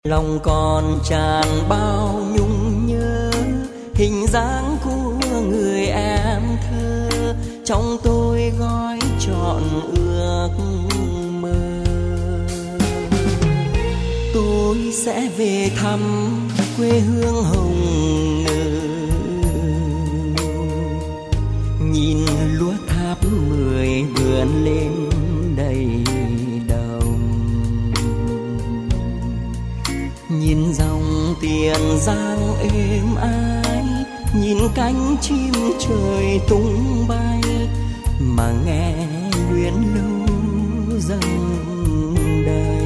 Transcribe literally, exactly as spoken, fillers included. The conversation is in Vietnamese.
Lòng còn tràn bao nhung nhớ hình dáng của người em thơ, trong tôi gói trọn ước mơ. Tôi sẽ về thăm quê hương hồng ngự, nhìn lúa tháp mười vườn lên đầy đồng, nhìn dòng Tiền Giang êm ái, nhìn cánh chim trời tung bay, mà nghe luyến lưu dâng đầy.